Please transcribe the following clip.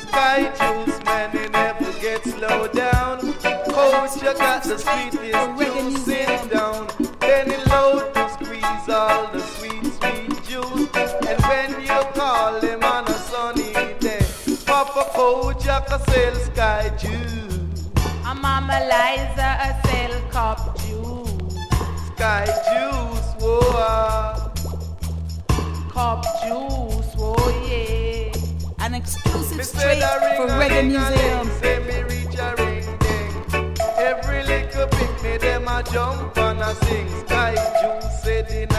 Sky juice, man, it never gets slowed down. Coach, you got the sweetest juice, sit down. Then it load to squeeze all the sweet, sweet juice. And when you call him on a sunny day, Papa Coach, you can sell Sky juice. A Mama Liza, a sell cup juice. Sky juice, whoa. Cup juice, oh yeah. An exclusive Me straight said a ring for a Reggae ding a Museum. ding, say me reach a ring ding. Every little picnic them a jump and a sing. Sky juice said in